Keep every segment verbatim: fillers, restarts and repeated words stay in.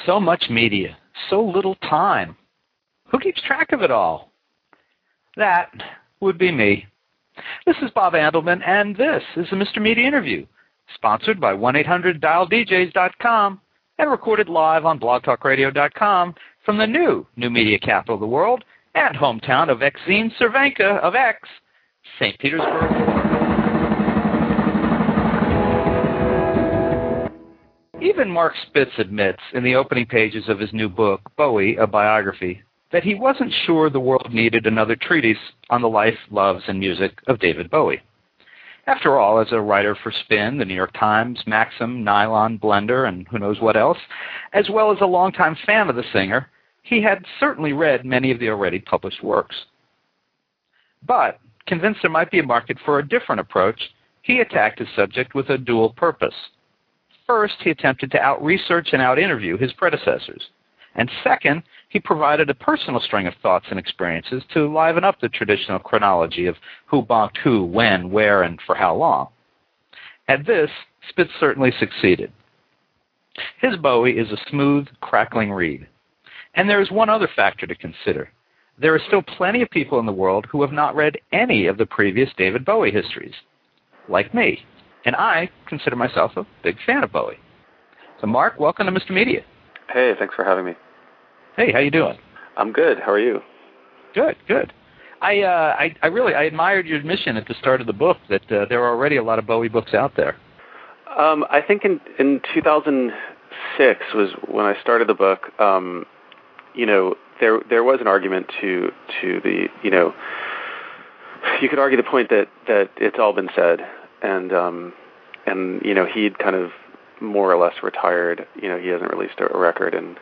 So much media, so little time. Who keeps track of it all? That would be me. This is Bob Andelman, and this is the Mister Media Interview, sponsored by one eight hundred dial D Js dot com and recorded live on blog talk radio dot com from the new new media capital of the world and hometown of Exene Cervenka of X, Saint Petersburg. Even Mark Spitz admits in the opening pages of his new book, Bowie, A Biography, that he wasn't sure the world needed another treatise on the life, loves, and music of David Bowie. After all, as a writer for Spin, the New York Times, Maxim, Nylon, Blender, and who knows what else, as well as a longtime fan of the singer, he had certainly read many of the already published works. But, convinced there might be a market for a different approach, he attacked his subject with a dual purpose. First, he attempted to out-research and out-interview his predecessors. And second, he provided a personal string of thoughts and experiences to liven up the traditional chronology of who bonked who, when, where, and for how long. At this, Spitz certainly succeeded. His Bowie is a smooth, crackling read. And there is one other factor to consider. There are still plenty of people in the world who have not read any of the previous David Bowie histories, like me. And I consider myself a big fan of Bowie. So, Mark, welcome to Mister Media. Hey, thanks for having me. Hey, how you doing? I'm good. How are you? Good, good. I, uh, I, I really, I admired your admission at the start of the book that uh, there are already a lot of Bowie books out there. Um, I think in, in two thousand six was when I started the book. Um, you know, there there was an argument to to the, you know, you could argue the point that, that it's all been said. And, um, and you know, he'd kind of more or less retired. You know, he hasn't released a, a record, and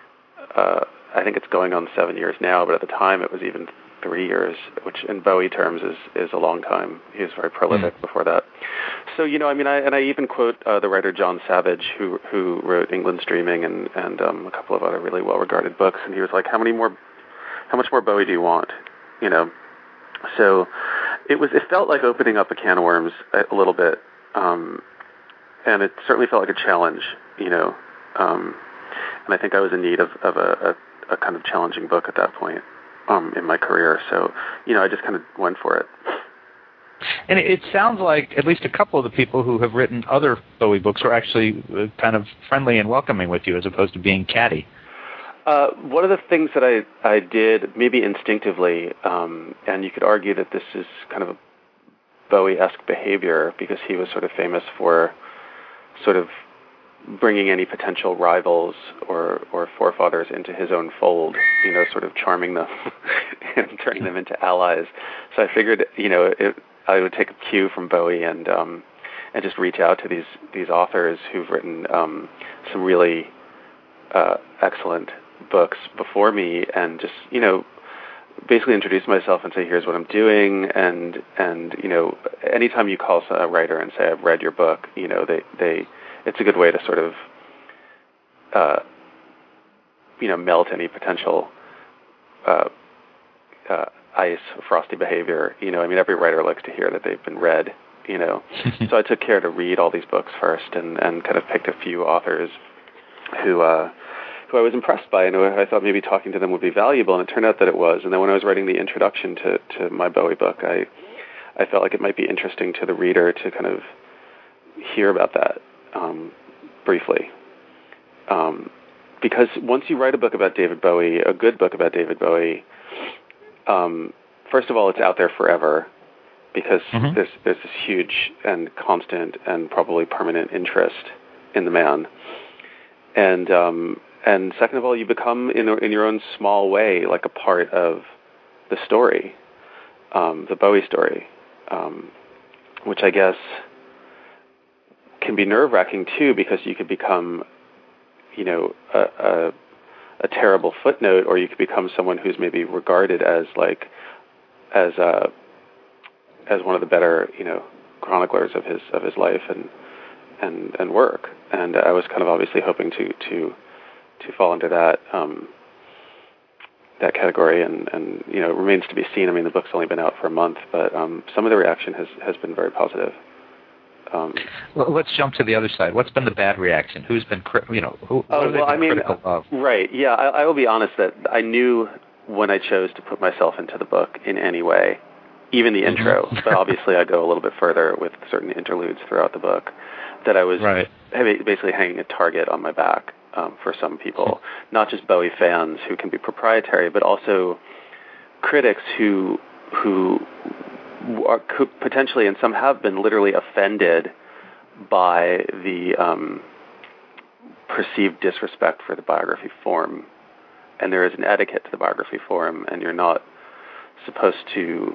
uh, I think it's going on seven years now, but at the time it was even three years, which in Bowie terms is, is a long time. He was very prolific mm. before that. So, you know, I mean, I, and I even quote uh, the writer John Savage, who who wrote England's Dreaming and, and um, a couple of other really well-regarded books, and he was like, how many more, how much more Bowie do you want? You know? So it was. It felt like opening up a can of worms a, a little bit, um, and it certainly felt like a challenge, you know. Um, and I think I was in need of, of a, a, a kind of challenging book at that point um, in my career. So, you know, I just kind of went for it. And it sounds like at least a couple of the people who have written other Bowie books are actually kind of friendly and welcoming with you, as opposed to being catty. Uh, one of the things that I, I did, maybe instinctively, um, and you could argue that this is kind of a Bowie-esque behavior because he was sort of famous for sort of bringing any potential rivals or, or forefathers into his own fold, you know, sort of charming them and turning them into allies. So I figured, you know, it, I would take a cue from Bowie and um, and just reach out to these, these authors who've written um, some really uh, excellent books before me, and just, you know, basically introduce myself and say, here's what I'm doing, and and you know, anytime you call a writer and say, I've read your book, you know, they they it's a good way to sort of uh, you know, melt any potential uh, uh, ice, frosty behavior. You know, I mean, every writer likes to hear that they've been read, you know. So I took care to read all these books first, and, and kind of picked a few authors who uh who I was impressed by, and I thought maybe talking to them would be valuable, and it turned out that it was. And then when I was writing the introduction to, to my Bowie book, I I felt like it might be interesting to the reader to kind of hear about that um, briefly. Um, because once you write a book about David Bowie, a good book about David Bowie, um, first of all, it's out there forever, because mm-hmm. there's, there's this huge and constant and probably permanent interest in the man. And um, and second of all, you become, in in your own small way, like a part of the story, um, the Bowie story, um, which I guess can be nerve-wracking too, because you could become, you know, a, a, a terrible footnote, or you could become someone who's maybe regarded as like as a, as one of the better, you know, chroniclers of his of his life and and and work. And I was kind of obviously hoping to to to fall into that um, that category, and, and you know, it remains to be seen. I mean, the book's only been out for a month, but um, some of the reaction has, has been very positive. Um, well, let's jump to the other side. What's been the bad reaction? Who's been, cri- you know, who, what oh, have they well, been I mean, critical of? Right, yeah, I, I will be honest that I knew when I chose to put myself into the book in any way, even the Mm-hmm. intro, but obviously I go a little bit further with certain interludes throughout the book, that I was right. basically hanging a target on my back um, for some people, not just Bowie fans who can be proprietary, but also critics who who are, could potentially, and some have been, literally offended by the um, perceived disrespect for the biography form. And there is an etiquette to the biography form, and you're not supposed to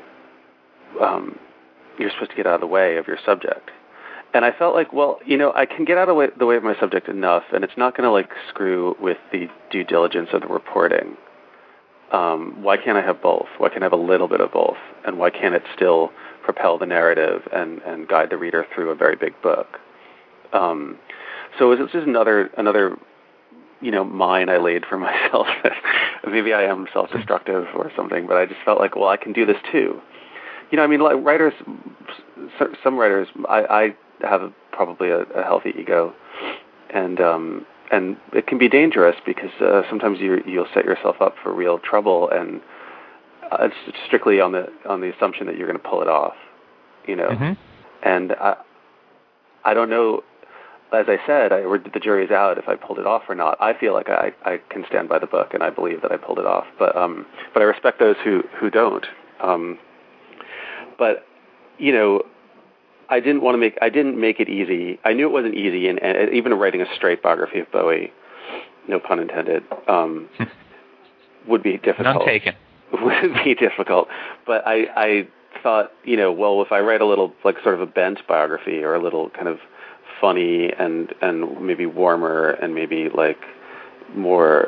um, you're supposed to get out of the way of your subject. And I felt like, well, you know, I can get out of the way, the way of my subject enough, and it's not going to like screw with the due diligence of the reporting. Um, why can't I have both? Why can't I have a little bit of both? And why can't it still propel the narrative and, and guide the reader through a very big book? Um, so it was just another another you know mine I laid for myself. Maybe I am self-destructive or something, but I just felt like, well, I can do this too. You know, I mean, like writers, some writers, I, I have a, probably a, a healthy ego, and um, and it can be dangerous because uh, sometimes you you'll set yourself up for real trouble, and uh, it's strictly on the on the assumption that you're going to pull it off, you know. Mm-hmm. And I I don't know. As I said, I, the jury's out if I pulled it off or not. I feel like I, I can stand by the book, and I believe that I pulled it off. But um, but I respect those who who don't. Um, but you know, I didn't want to make I didn't make it easy. I knew it wasn't easy, and, and even writing a straight biography of Bowie, no pun intended, um, would be difficult. None taken. Would be difficult. But I I thought, you know, well, if I write a little like sort of a bent biography or a little kind of funny and and maybe warmer and maybe like more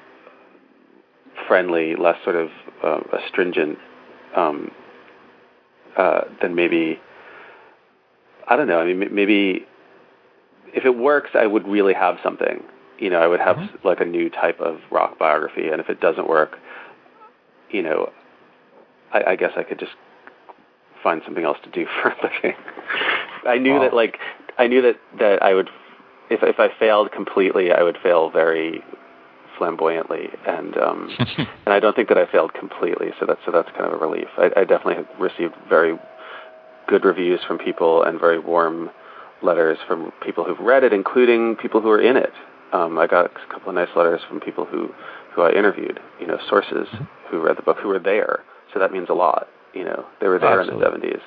friendly, less sort of uh, astringent, um, uh, then maybe I don't know. I mean, maybe if it works, I would really have something. You know, I would have mm-hmm. like a new type of rock biography. And if it doesn't work, you know, I, I guess I could just find something else to do for a living. I knew wow. that like. I knew that, that I would, if if I failed completely, I would fail very flamboyantly, and um, and I don't think that I failed completely. So that's so that's kind of a relief. I, I definitely have received very good reviews from people and very warm letters from people who've read it, including people who are in it. Um, I got a couple of nice letters from people who, who I interviewed, you know, sources mm-hmm. who read the book, who were there. So that means a lot. You know, they were there Absolutely. in the seventies.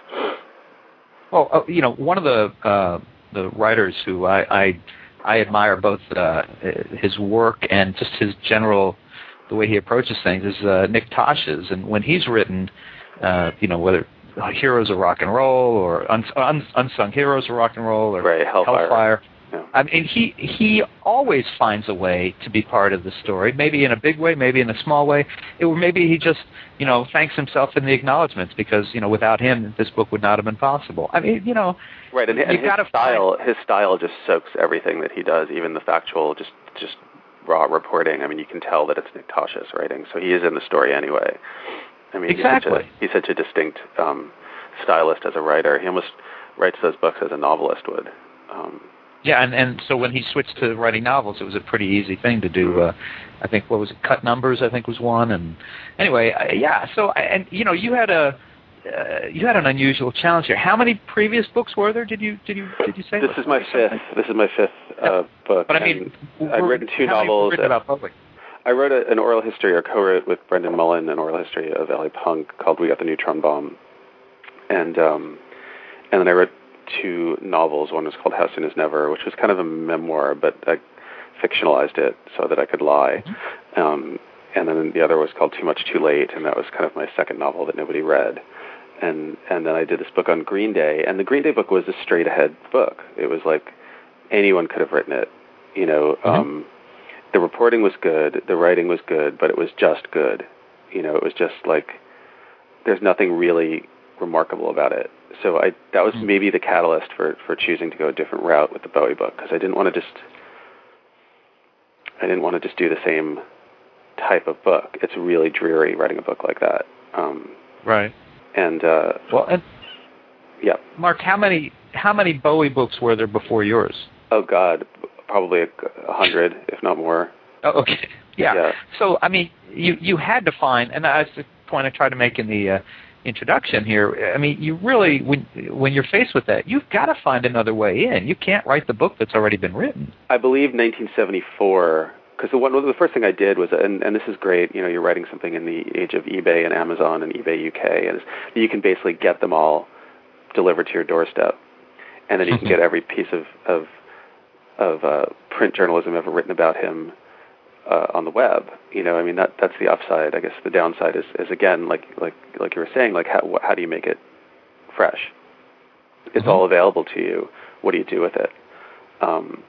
Well, uh, you know, one of the uh, the writers who I I, I admire both uh, his work and just his general the way he approaches things is uh, Nick Tosh's, and when he's written, uh, you know, whether Heroes of Rock and Roll or uns, uns, Unsung Heroes of Rock and Roll or right, Hellfire. Hellfire. Yeah. I mean, he he always finds a way to be part of the story, maybe in a big way, maybe in a small way, or maybe he just, you know, thanks himself in the acknowledgments because, you know, without him, this book would not have been possible. I mean, you know, right, and, and you've his got to style, find... his style just soaks everything that he does, even the factual, just just raw reporting. I mean, you can tell that it's Nick Tosh's writing, so he is in the story anyway. I mean, exactly. he's such a, he's such a distinct um, stylist as a writer. He almost writes those books as a novelist would. Um, Yeah, and, and so when he switched to writing novels, it was a pretty easy thing to do. Uh, I think, what was it, Cut Numbers, I think was one. And anyway, I, yeah, so, and you know, you had a, uh, you had an unusual challenge here. How many previous books were there, did you, did you, did you say? This is my fifth, this is my fifth uh, book. But I mean, I've written two how novels. Many written about public? I wrote a, an oral history, or co-wrote with Brendan Mullen, an oral history of L A Punk called We Got the Neutron Bomb. And, um, and then I wrote two novels. One was called How Soon Is Never, which was kind of a memoir, but I fictionalized it so that I could lie. Mm-hmm. Um, and then the other was called Too Much Too Late, and that was kind of my second novel that nobody read. And and then I did this book on Green Day, and the Green Day book was a straight-ahead book. It was like anyone could have written it. You know, mm-hmm. um, the reporting was good, the writing was good, but it was just good. You know, it was just like there's nothing really remarkable about it. So I that was maybe the catalyst for, for choosing to go a different route with the Bowie book, because I didn't want to just I didn't want to just do the same type of book. It's really dreary writing a book like that. Um, right. And uh, well, and Yeah. Mark, how many how many Bowie books were there before yours? Oh God, probably a, a hundred, if not more. Oh, okay. Yeah. yeah. So I mean, you you had to find, and that's the point I tried to make in the uh, introduction here. I mean, you really, when when you're faced with that, you've got to find another way in. You can't write the book that's already been written. I believe nineteen seventy-four, because the one the first thing I did was, and, and this is great, you know, you're writing something in the age of eBay and Amazon and eBay U K, and you can basically get them all delivered to your doorstep, and then you can get every piece of of, of uh, print journalism ever written about him uh, on the web. You know, I mean, that that's the upside. I guess the downside is, is again, like like like you were saying, like how how do you make it fresh? It's mm-hmm. all available to you. What do you do with it? Um,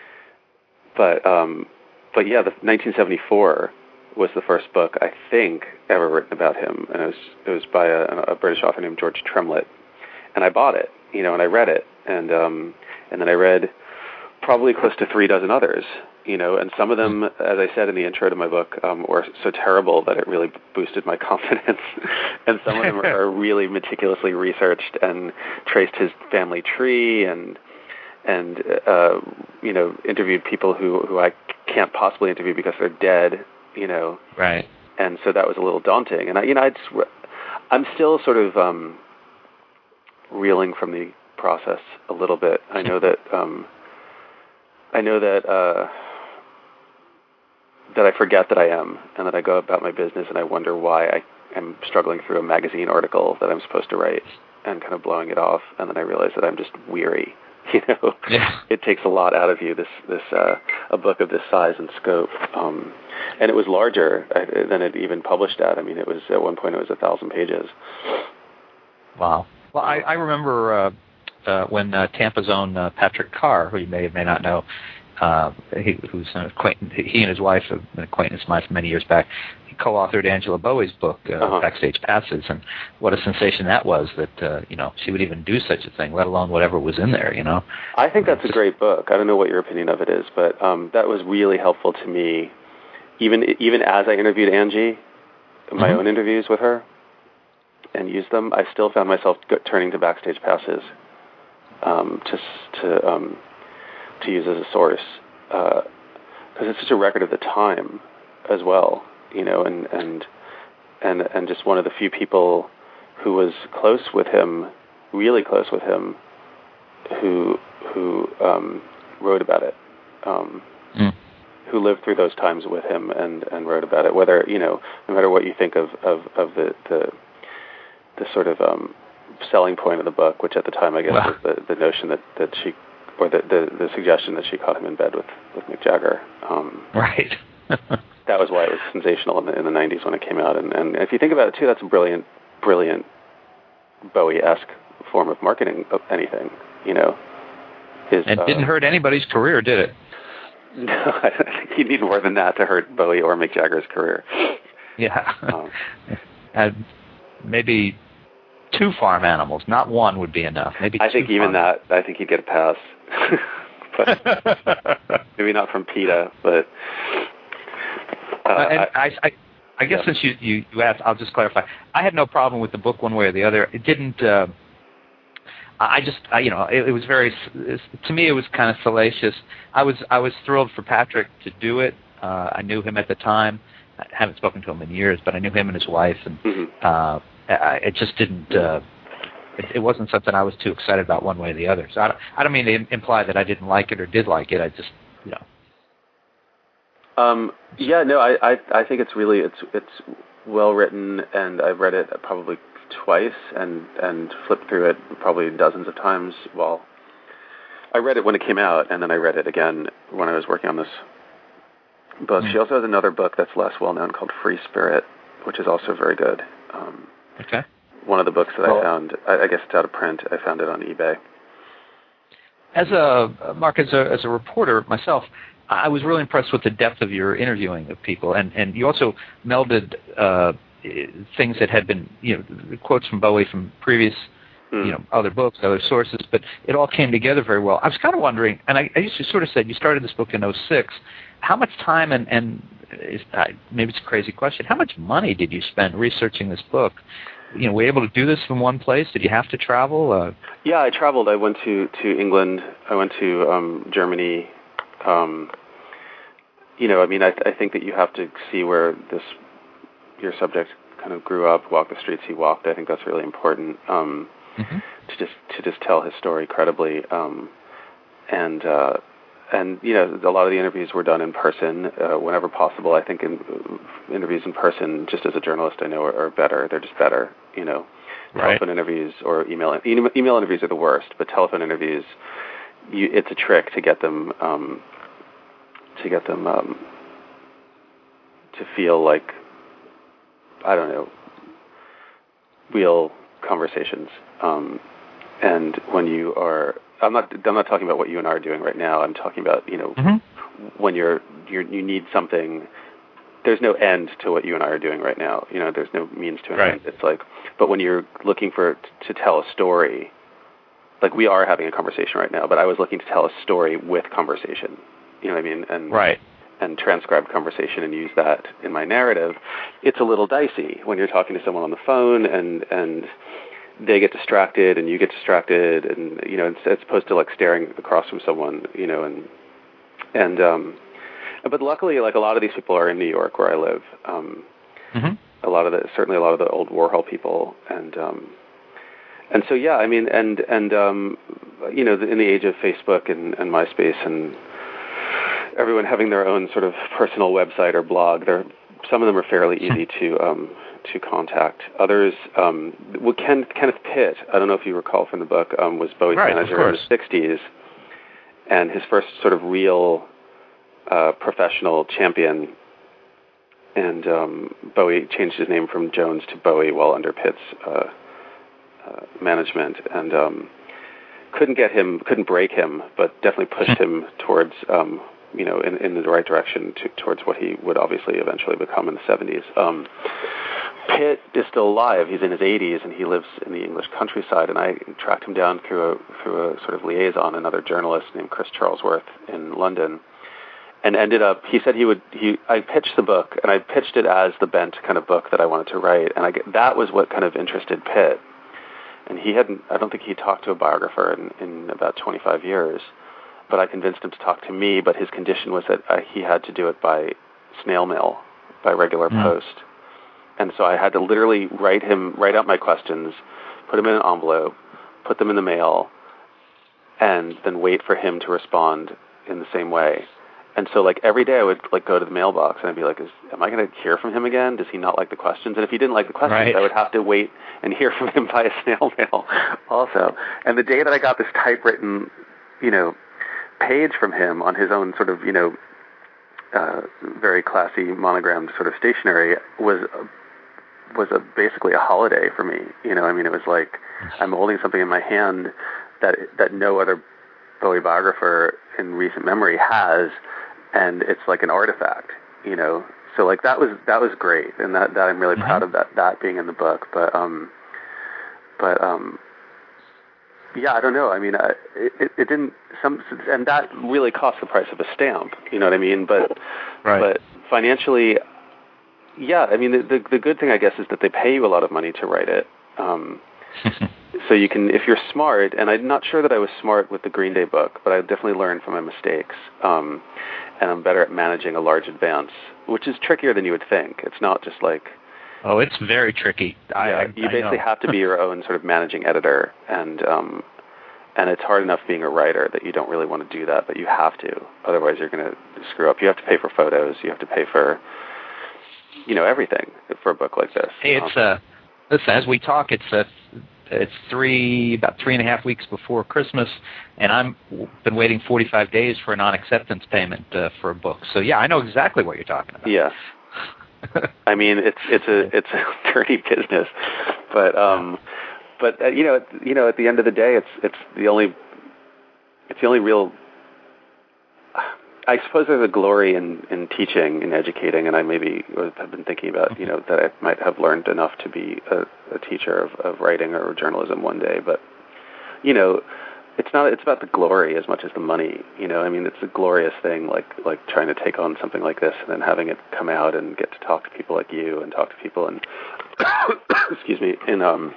but um, but yeah, the nineteen seventy-four was the first book I think ever written about him, and it was it was by a, a British author named George Tremlett, and I bought it, you know, and I read it, and um, and then I read probably close to three dozen others, you know, and some of them, as I said in the intro to my book, um, were so terrible that it really boosted my confidence, and some of them are really meticulously researched and traced his family tree and and uh, you know, interviewed people who who I can't possibly interview because they're dead, you know, right. And so that was a little daunting, and I, you know, I just, I'm still sort of um, reeling from the process a little bit. I know that. Um, I know that uh, that I forget that I am, and that I go about my business, and I wonder why I am struggling through a magazine article that I'm supposed to write, and kind of blowing it off, and then I realize that I'm just weary. You know, yeah. It takes a lot out of you. This this uh, a book of this size and scope, um, and it was larger than it even published at. I mean, it was at one point it was a thousand pages. Wow. Well, I, I remember. Uh, Uh, when uh, Tampa's own uh, Patrick Carr, who you may or may not know, uh, he, who's an acquaintance, he and his wife have been acquaintance of mine for many years back, he co-authored Angela Bowie's book, uh, uh-huh. Backstage Passes, and what a sensation that was that, uh, you know, she would even do such a thing, let alone whatever was in there, you know. I think that's a great book. I don't know what your opinion of it is, but um, that was really helpful to me, even even as I interviewed Angie, my mm-hmm. own interviews with her, and used them, I still found myself go- turning to Backstage Passes. Um, to to um, to use as a source, because uh, it's such a record of the time, as well, you know, and and and and just one of the few people who was close with him, really close with him, who who um, wrote about it, um, mm. who lived through those times with him and, and wrote about it. Whether, you know, no matter what you think of of, of the, the the sort of um, selling point of the book, which at the time I guess wow. was the, the notion that, that she, or the, the the suggestion that she caught him in bed with, with Mick Jagger. Um, right. That was why it was sensational in the in the nineties when it came out. And, and if you think about it too, that's a brilliant, brilliant Bowie-esque form of marketing of anything, you know. His, it uh, didn't hurt anybody's career, did it? No, I think you need more than that to hurt Bowie or Mick Jagger's career. Yeah. Um, and maybe two farm animals, not one would be enough. Maybe I think even farm. that, I think he'd get a pass. But maybe not from PETA, but... Uh, uh, and I, I, I, I guess yeah. since you, you, you asked, I'll just clarify. I had no problem with the book one way or the other. It didn't... Uh, I just, I, you know, it, it was very, to me, it was kind of salacious. I was, I was thrilled for Patrick to do it. Uh, I knew him at the time. I haven't spoken to him in years, but I knew him and his wife, and mm-hmm. uh, I, it just didn't. Uh, it, it wasn't something I was too excited about one way or the other. So I don't, I don't mean to imply that I didn't like it or did like it. I just, you know. Um, yeah, no, I, I, I think it's really, it's, it's well written, and I've read it probably twice and and flipped through it probably dozens of times. Well, I read it when it came out, and then I read it again when I was working on this book. Mm. She also has another book that's less well known called Free Spirit, which is also very good. Um, okay. One of the books that well, I found, I, I guess it's out of print. I found it on eBay. As a Mark, as a as a reporter myself, I was really impressed with the depth of your interviewing of people, and and you also melded. Uh, things that had been, you know, quotes from Bowie from previous, mm. you know, other books, other sources, but it all came together very well. I was kind of wondering, and I, I used to sort of said you started this book in oh six. How much time and, and is, uh, maybe it's a crazy question, how much money did you spend researching this book you know, were you able to do this from one place? Did you have to travel? Uh, yeah, I traveled. I went to, to England. I went to um, Germany. Um, you know, I mean, I, I think that you have to see where this your subject kind of grew up, walk the streets he walked. I think that's really important um, mm-hmm. to just to just tell his story credibly. Um, and uh, and you know, a lot of the interviews were done in person uh, whenever possible. I think in, uh, interviews in person, just as a journalist, I know are, are better. They're just better. You know, right. Telephone interviews or email email interviews are the worst, but telephone interviews, you, it's a trick to get them um, to get them um, to feel like, I don't know, real conversations. Um, and when you are, I'm not, I'm not talking about what you and I are doing right now. I'm talking about, you know, mm-hmm. when you're, you're, you need something. There's no end to what you and I are doing right now. You know, there's no means to an right. end. It's like, but when you're looking for to tell a story, like we are having a conversation right now, but I was looking to tell a story with conversation. You know what I mean? And right. and transcribe conversation and use that in my narrative. It's a little dicey when you're talking to someone on the phone and and they get distracted and you get distracted, and you know, it's as opposed to like staring across from someone, you know, and and um but luckily, like a lot of these people are in New York where I live. Um mm-hmm. A lot of the certainly a lot of the old Warhol people, and um and so yeah, I mean, and and um you know, in the age of Facebook and, and MySpace and everyone having their own sort of personal website or blog, there some of them are fairly easy to um, to contact. Others, um, well, Ken, Kenneth Pitt, I don't know if you recall from the book, um, was Bowie's right, manager in the sixties, and his first sort of real uh, professional champion. And um, Bowie changed his name from Jones to Bowie while under Pitt's uh, uh, management, and um, couldn't get him, couldn't break him, but definitely pushed him towards. Um, you know, in, in the right direction to, towards what he would obviously eventually become in the seventies. Um, Pitt is still alive. He's in his eighties, and he lives in the English countryside, and I tracked him down through a, through a sort of liaison, another journalist named Chris Charlesworth in London, and ended up, he said he would, he, I pitched the book, and I pitched it as the bent kind of book that I wanted to write, and I, that was what kind of interested Pitt. And he hadn't, I don't think he talked to a biographer in, in about twenty-five years. But I convinced him to talk to me, but his condition was that uh, he had to do it by snail mail, by regular mm. post. And so I had to literally write him, write out my questions, put them in an envelope, put them in the mail, and then wait for him to respond in the same way. And so like every day I would like go to the mailbox and I'd be like, Is, am I going to hear from him again? Does he not like the questions? And if he didn't like the questions, right. I would have to wait and hear from him via snail mail also. And the day that I got this typewritten, you know, page from him on his own sort of, you know, uh, very classy monogrammed sort of stationery was a, was a basically a holiday for me. You know, I mean, it was like I'm holding something in my hand that that no other Bowie biographer in recent memory has, and it's like an artifact. You know, so like that was that was great, and that, that I'm really mm-hmm. proud of that that being in the book. But um, but um. Yeah, I don't know. I mean, uh, it, it didn't. Some, and that really cost the price of a stamp. You know what I mean? But, right. but financially, yeah. I mean, the, the the good thing, I guess, is that they pay you a lot of money to write it. Um, so you can, if you're smart. And I'm not sure that I was smart with the Green Day book, but I definitely learned from my mistakes. Um, and I'm better at managing a large advance, which is trickier than you would think. It's not just like. Oh, it's very tricky. I, yeah, I, you basically I know. have to be your own sort of managing editor, and um, and it's hard enough being a writer that you don't really want to do that, but you have to. Otherwise, you're going to screw up. You have to pay for photos. You have to pay for, you know, everything for a book like this. Hey, it's uh, listen, as we talk, it's uh, it's three about three and a half weeks before Christmas, and I'm been waiting forty-five days for a non-acceptance payment uh, for a book. So yeah, I know exactly what you're talking about. Yes. I mean, it's it's a it's a dirty business, but um, but uh, you know, you know, at the end of the day, it's it's the only it's the only real. I suppose there's a glory in, in teaching and educating, and I maybe have been thinking about, you know, that I might have learned enough to be a, a teacher of, of writing or journalism one day. But, you know, it's not. It's about the glory as much as the money. You know, I mean, it's a glorious thing, like like trying to take on something like this and then having it come out and get to talk to people like you and talk to people and excuse me in um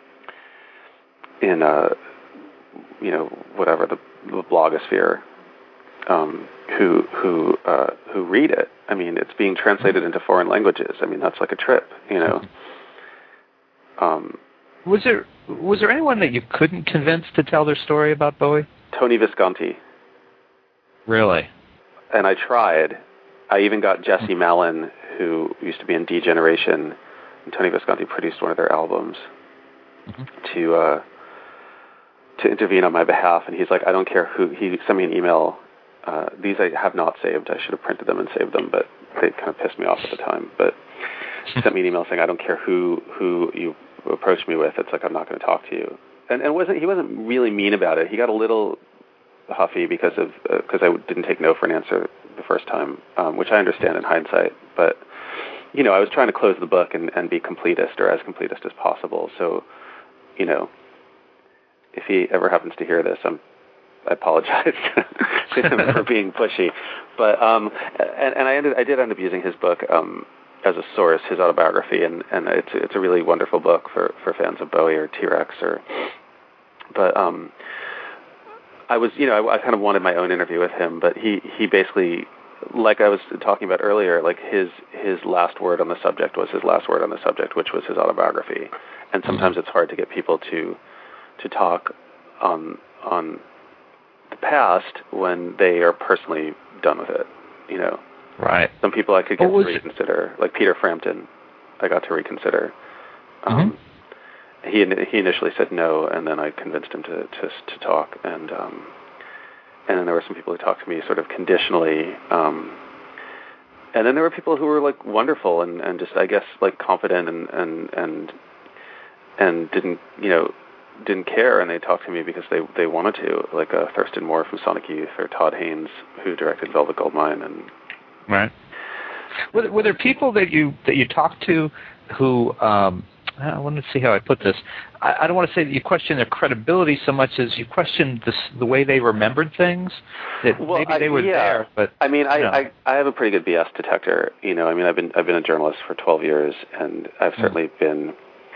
in uh you know whatever the, the blogosphere um, who who uh, who read it. I mean, it's being translated into foreign languages. I mean, that's like a trip. You know. Um, Was there was there anyone that you couldn't convince to tell their story about Bowie? Tony Visconti. Really? And I tried. I even got Jesse Malin, who used to be in D-Generation, and Tony Visconti produced one of their albums, mm-hmm. to uh, to intervene on my behalf. And he's like, I don't care who. He sent me an email. Uh, these I have not saved. I should have printed them and saved them, but they kind of pissed me off at the time. But he sent me an email saying, I don't care who who you approach me with. It's like, I'm not going to talk to you. And and wasn't he wasn't really mean about it. He got a little huffy because of because uh, I didn't take no for an answer the first time, um, which I understand in hindsight. But you know, I was trying to close the book and, and be completist, or as completist as possible. So, you know, if he ever happens to hear this, I'm I apologize to him for being pushy. But um, and and I ended I did end up using his book um, as a source, his autobiography, and, and it's it's a really wonderful book for, for fans of Bowie or T-Rex or. But um, I was you know I, I kind of wanted my own interview with him, but he, he basically, like I was talking about earlier, like his his last word on the subject was his last word on the subject, which was his autobiography. And sometimes it's hard to get people to to talk on on the past when they are personally done with it, you know. Right. Some people I could get to reconsider, like Peter Frampton, I got to reconsider. Um, mm-hmm. He he initially said no, and then I convinced him to to, to talk, and um, and then there were some people who talked to me sort of conditionally, um, and then there were people who were like wonderful and, and just I guess like confident and and and and didn't you know didn't care, and they talked to me because they they wanted to, like uh, Thurston Moore from Sonic Youth or Todd Haynes who directed Velvet Goldmine and. Right. Were, were there people that you that you talked to who? Um, I want to see how I put this. I, I don't want to say that you questioned their credibility so much as you questioned the, the way they remembered things. That well, maybe I, they were yeah. there, but I mean, I, you know. I I have a pretty good B S detector. You know, I mean, I've been I've been a journalist for twelve years, and I've mm. certainly been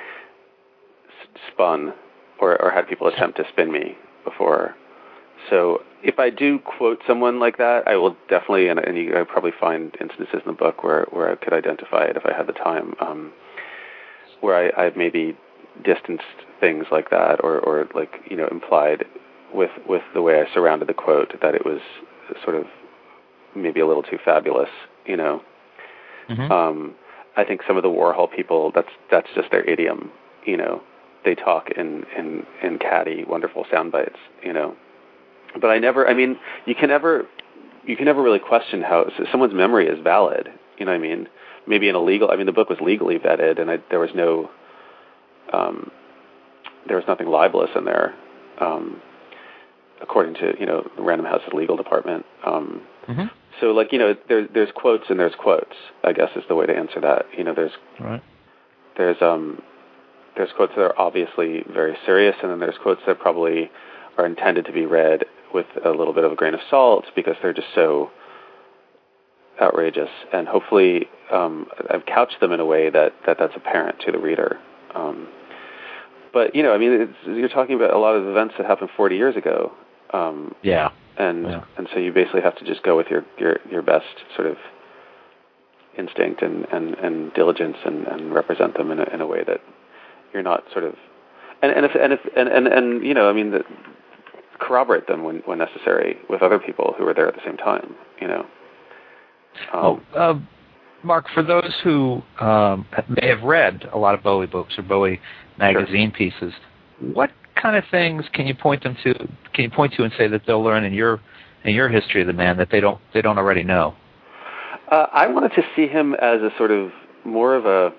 spun or or had people attempt to spin me before. So if I do quote someone like that, I will definitely, and, and you I probably find instances in the book where, where I could identify it if I had the time, um, where I, I maybe distanced things like that, or, or like you know implied with with the way I surrounded the quote that it was sort of maybe a little too fabulous, you know. Mm-hmm. Um, I think some of the Warhol people, that's that's just their idiom, you know. They talk in in, in catty, wonderful sound bites, you know. But I never, I mean, you can never, you can never really question how someone's memory is valid. You know what I mean? Maybe in a legal, I mean, the book was legally vetted, and I, there was no, um, there was nothing libelous in there, um, according to, you know, the Random House's legal department. Um, mm-hmm. So, like, you know, there, there's quotes and there's quotes, I guess is the way to answer that. You know, there's, right. there's, um, there's quotes that are obviously very serious, and then there's quotes that probably are intended to be read with a little bit of a grain of salt because they're just so outrageous. And hopefully um, I've couched them in a way that, that that's apparent to the reader. Um, but, you know, I mean, it's, you're talking about a lot of events that happened forty years ago. Um, yeah. And yeah. and so you basically have to just go with your, your, your best sort of instinct and, and, and diligence and, and represent them in a, in a way that you're not sort of... And, and, if, and, if, and, and, and, you know, I mean... The, corroborate them when, when necessary with other people who were there at the same time, you know. Um, oh, uh, Mark, for those who um, may have read a lot of Bowie books or Bowie magazine sure. pieces, what kind of things can you point them to? Can you point to and say that they'll learn in your in your history of the man that they don't they don't already know? Uh, I wanted to see him as a sort of more of a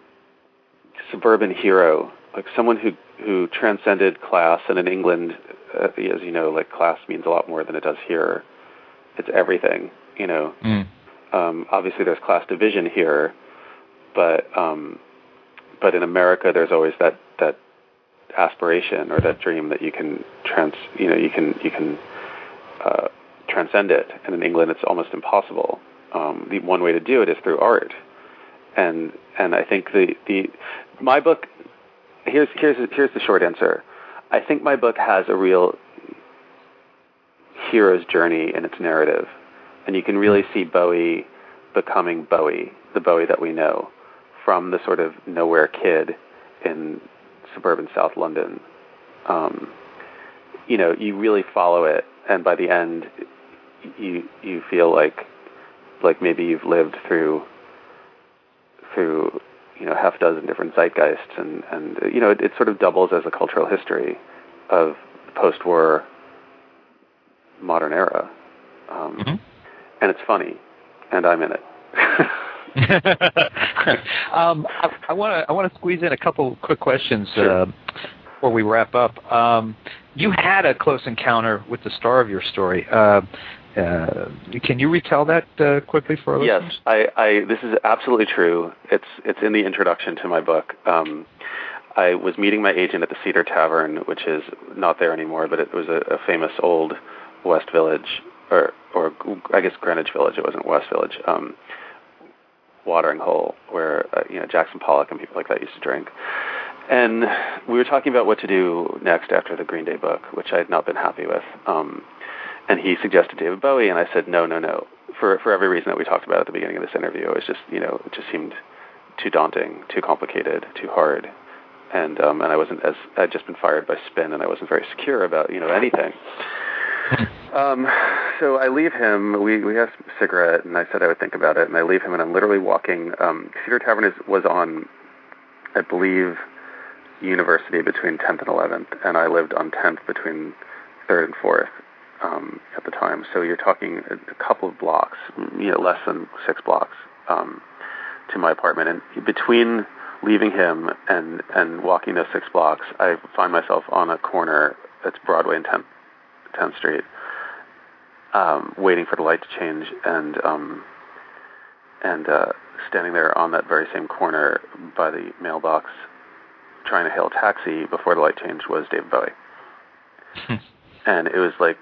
suburban hero, like someone who who transcended class, and in England. Uh, as you know, like class means a lot more than it does here. It's everything, you know. Mm. Um, obviously, there's class division here, but um, but in America, there's always that that aspiration or that dream that you can trans, you know, you can you can uh, transcend it. And in England, it's almost impossible. Um, the one way to do it is through art. And and I think the, the my book here's here's here's the short answer. I think my book has a real hero's journey in its narrative, and you can really see Bowie becoming Bowie, the Bowie that we know, from the sort of nowhere kid in suburban South London. Um, you know, you really follow it, and by the end, you you feel like like maybe you've lived through through you know half a dozen different zeitgeists, and and you know it, it sort of doubles as a cultural history of the post-war modern era, um, mm-hmm. and it's funny, and I'm in it. um, I want to I want to squeeze in a couple quick questions sure. uh, before we wrap up. Um, you had a close encounter with the star of your story. Uh, uh, can you retell that uh, quickly for our yes, listeners? Yes, I, I, this is absolutely true. It's it's in the introduction to my book. Um, I was meeting my agent at the Cedar Tavern, which is not there anymore, but it was a, a famous old West Village, or or I guess Greenwich Village. It wasn't West Village. Um, watering hole where uh, you know Jackson Pollock and people like that used to drink. And we were talking about what to do next after the Green Day book, which I had not been happy with. Um, and he suggested David Bowie, and I said no, no, no. For for every reason that we talked about at the beginning of this interview, it was just you know it just seemed too daunting, too complicated, too hard, and um, and I wasn't as I'd just been fired by Spin, and I wasn't very secure about you know anything. Um, so I leave him, we, we have a cigarette, and I said I would think about it, and I leave him, and I'm literally walking. Um, Cedar Tavern is, was on, I believe, University between tenth and eleventh, and I lived on tenth between third and fourth um, at the time. So you're talking a, a couple of blocks, you know, less than six blocks um, to my apartment. And between leaving him and, and walking those six blocks, I find myself on a corner that's Broadway and tenth. tenth Street, um, waiting for the light to change, and um, and uh, standing there on that very same corner by the mailbox, trying to hail a taxi before the light changed, was David Bowie. And it was like,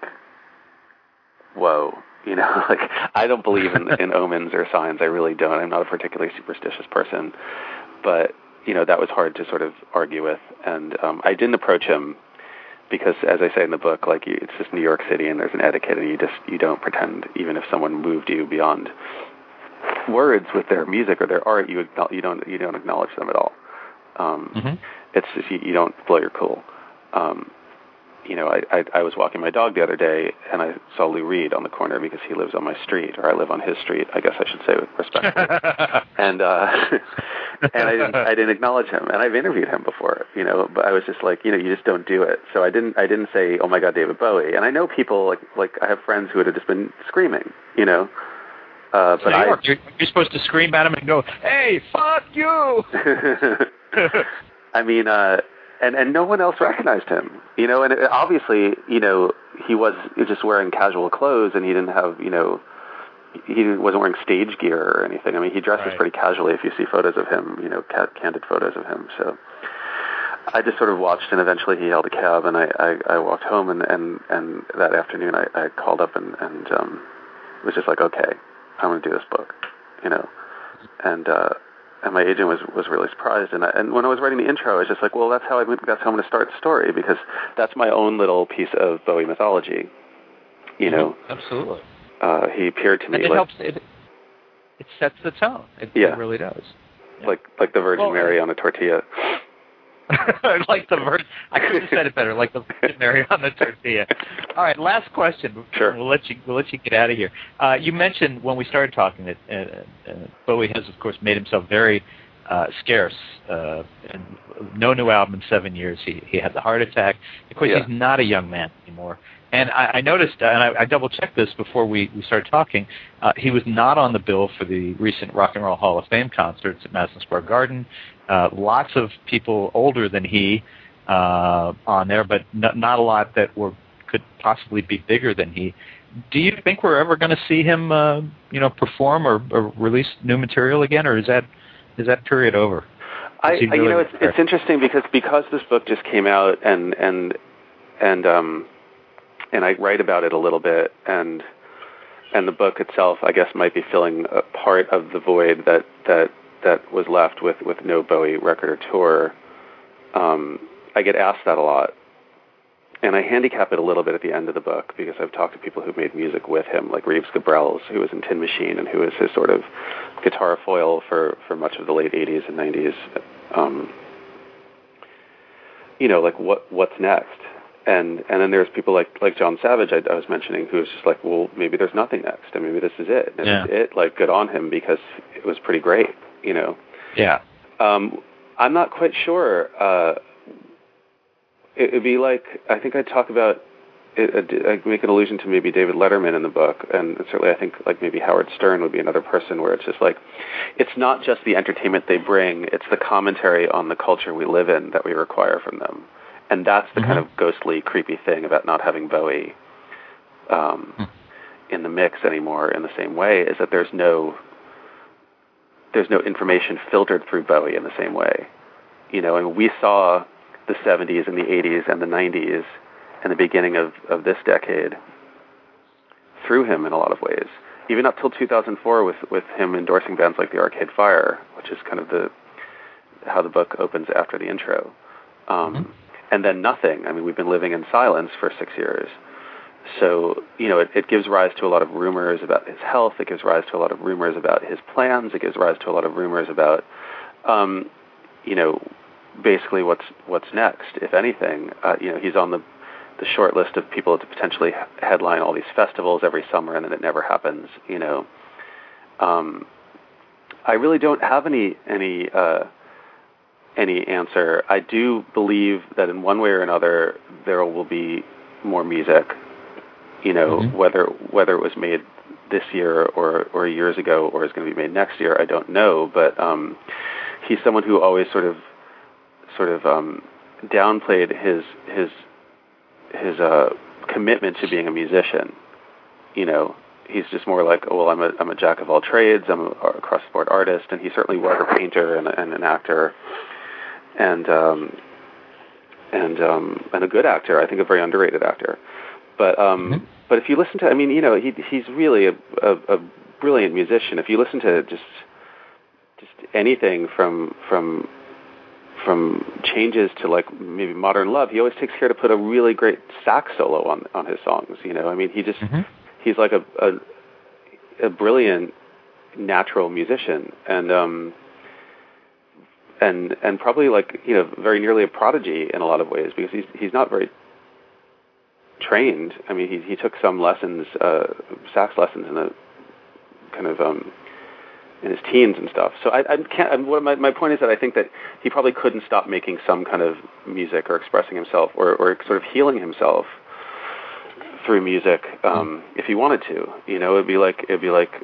whoa, you know, like I don't believe in, in omens or signs. I really don't. I'm not a particularly superstitious person, but you know that was hard to sort of argue with, and um, I didn't approach him. Because, as I say in the book, like you, it's just New York City, and there's an etiquette, and you just you don't pretend, even if someone moved you beyond words with their music or their art, you you don't you don't acknowledge them at all. Um, mm-hmm. It's just you, you don't blow your cool. Um, you know, I, I I was walking my dog the other day, and I saw Lou Reed on the corner because he lives on my street, or I live on his street, I guess I should say respectfully. and uh, and I didn't I didn't acknowledge him, and I've interviewed him before, you know, but I was just like, you know, you just don't do it. So I didn't I didn't say, oh my God, David Bowie. And I know people like like I have friends who would have just been screaming, you know. Uh, but I, you're, you're supposed to scream at him and go, hey, fuck you. I mean. uh And and no one else recognized him, you know. And it, obviously, you know, he was just wearing casual clothes, and he didn't have, you know, he wasn't wearing stage gear or anything. I mean, he dresses right. pretty casually. If you see photos of him, you know, candid photos of him. So I just sort of watched, and eventually he hailed a cab, and I, I, I walked home, and, and, and that afternoon I, I called up and and um, was just like, okay, I'm going to do this book, you know, and. uh And my agent was, was really surprised, and I, and when I was writing the intro, I was just like, well, that's how I that's how I'm going to start the story, because that's my own little piece of Bowie mythology. You know, mm-hmm. Absolutely. Uh, he appeared to me and it like helps. It, it sets the tone. It, yeah. it really does. Yeah. Like like the Virgin well, Mary on a tortilla. like the Virgin. I could have said it better. Like the Virgin Mary on the tortilla. All right, last question. Sure. We'll let you we'll let you get out of here. Uh, you mentioned when we started talking that uh, uh, Bowie has, of course, made himself very uh, scarce. Uh, and no new album in seven years. He he had the heart attack. Of course, yeah. He's not a young man anymore. And I, I noticed, uh, and I, I double-checked this before we, we started talking, uh, he was not on the bill for the recent Rock and Roll Hall of Fame concerts at Madison Square Garden. Uh, lots of people older than he uh, on there, but n- not a lot that were could possibly be bigger than he. Do you think we're ever going to see him, uh, you know, perform or, or release new material again, or is that is that period over? I, really you know, it's it's interesting because because this book just came out and and and um and I write about it a little bit, and and the book itself, I guess, might be filling a part of the void that that that was left with with no Bowie record or tour. Um, I get asked that a lot. And I handicap it a little bit at the end of the book because I've talked to people who made music with him, like Reeves Gabrels, who was in Tin Machine and who was his sort of guitar foil for, for much of the late eighties and nineties. Um, you know, like what what's next? And and then there's people like like John Savage I, I was mentioning, who was just like, well, maybe there's nothing next, and maybe this is it. And yeah. it's it, like, good on him because it was pretty great, you know. Yeah. Um, I'm not quite sure. Uh, It would be like, I think I talk about, I make an allusion to maybe David Letterman in the book, and certainly I think like maybe Howard Stern would be another person where it's just like, it's not just the entertainment they bring, it's the commentary on the culture we live in that we require from them. And that's the mm-hmm. kind of ghostly, creepy thing about not having Bowie um, mm. in the mix anymore in the same way, is that there's no, there's no information filtered through Bowie in the same way. You know, and we saw the seventies and the eighties and the nineties and the beginning of, of this decade through him in a lot of ways. Even up till two thousand four with, with him endorsing bands like the Arcade Fire, which is kind of the how the book opens after the intro. Um, mm-hmm. And then nothing. I mean, we've been living in silence for six years. So, you know, it, it gives rise to a lot of rumors about his health. It gives rise to a lot of rumors about his plans. It gives rise to a lot of rumors about, um, you know, basically what's what's next, if anything. Uh, you know, he's on the the short list of people to potentially headline all these festivals every summer, and then it never happens. You know, um, I really don't have any any uh, any answer. I do believe that in one way or another there will be more music. You know, mm-hmm. whether whether it was made this year or or years ago or is going to be made next year, I don't know. But um, he's someone who always sort of sort of um, downplayed his his his uh, commitment to being a musician. You know, he's just more like, oh well, I'm a I'm a jack of all trades. I'm a, a cross-sport artist, and he certainly was a painter and, and an actor, and um, and um, and a good actor. I think a very underrated actor. But um, mm-hmm. but if you listen to, I mean, you know, he he's really a, a, a brilliant musician. If you listen to just just anything from from from Changes to like maybe Modern Love, he always takes care to put a really great sax solo on on his songs. You know, I mean, he just mm-hmm. he's like a, a a brilliant natural musician, and um and and probably like, you know, very nearly a prodigy in a lot of ways, because he's he's not very trained. I mean, he he took some lessons, uh, sax lessons in a kind of um. in his teens and stuff. So I, I can't. I, what my my point is that I think that he probably couldn't stop making some kind of music or expressing himself or, or sort of healing himself through music, um, if he wanted to. You know, it'd be like it'd be like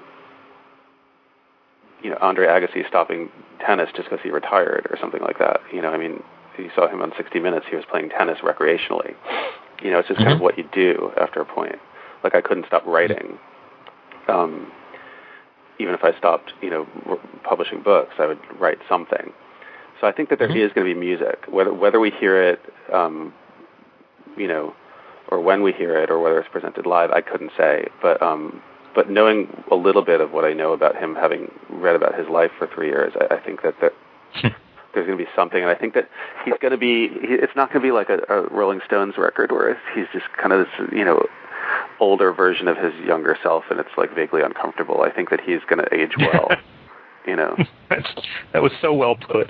you know Andre Agassi stopping tennis just because he retired or something like that. You know, I mean, you saw him on sixty minutes. He was playing tennis recreationally. You know, it's just mm-hmm. kind of what you do after a point. Like I couldn't stop writing. Um, Even if I stopped, you know, publishing books, I would write something. So I think that there mm-hmm. is going to be music, whether whether we hear it, um, you know, or when we hear it, or whether it's presented live, I couldn't say. But um, but knowing a little bit of what I know about him, having read about his life for three years, I, I think that, that there's going to be something, and I think that he's going to be. He, it's not going to be like a, a Rolling Stones record where he's just kind of this, you know, older version of his younger self, and it's like vaguely uncomfortable. I think that he's going to age well. You know, That's, that was so well put.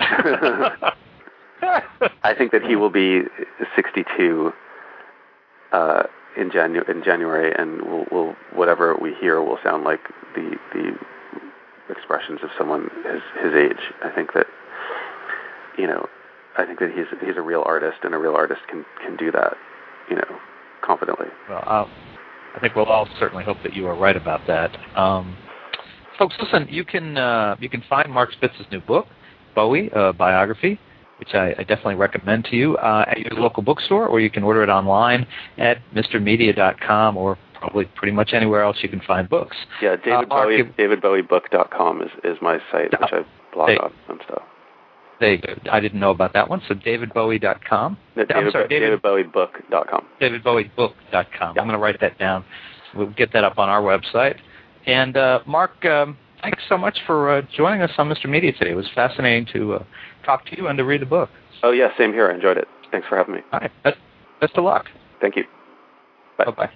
I think that he will be sixty-two uh, in Janu- in January, and will will whatever we hear will sound like the the expressions of someone his his age. I think that you know, I think that he's he's a real artist, and a real artist can can do that. You know, confidently. Well, uh, I think we'll all certainly hope that you are right about that. Um, folks, listen, you can uh, you can find Mark Spitz's new book, Bowie, a biography, which I, I definitely recommend to you, uh, at your local bookstore, or you can order it online at mister media dot com, or probably pretty much anywhere else you can find books. Yeah, David uh, Bowie, Mark, david bowie book dot com is, is my site, which I blog hey, on and stuff. There you go. I didn't know about that one. So david bowie dot com. No, David, I'm sorry, David, david bowie book dot com. david bowie book dot com. Yeah. I'm going to write that down. We'll get that up on our website. And uh, Mark, um, thanks so much for uh, joining us on Mister Media today. It was fascinating to uh, talk to you and to read the book. Oh, yeah, same here. I enjoyed it. Thanks for having me. All right. Best, best of luck. Thank you. Bye. Bye-bye.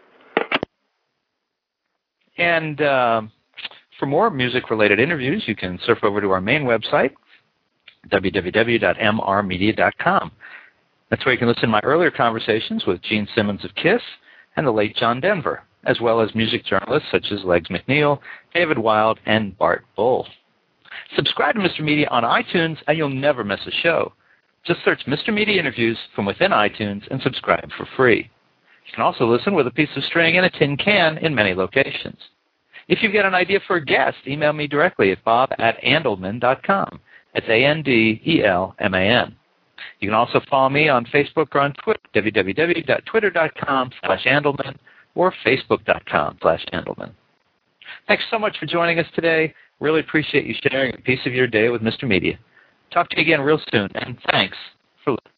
And uh, for more music-related interviews, you can surf over to our main website, w w w dot m r media dot com. That's where you can listen to my earlier conversations with Gene Simmons of KISS and the late John Denver, as well as music journalists such as Legs McNeil, David Wild, and Bart Bull. Subscribe to Mister Media on iTunes, and you'll never miss a show. Just search Mister Media Interviews from within iTunes and subscribe for free. You can also listen with a piece of string and a tin can in many locations. If you've got an idea for a guest, email me directly at bob at andelman dot com. That's A N D E L M A N. You can also follow me on Facebook or on Twitter, w w w dot twitter dot com slash andelman or facebook dot com slash andelman. Thanks so much for joining us today. Really appreciate you sharing a piece of your day with Mister Media. Talk to you again real soon, and thanks for listening.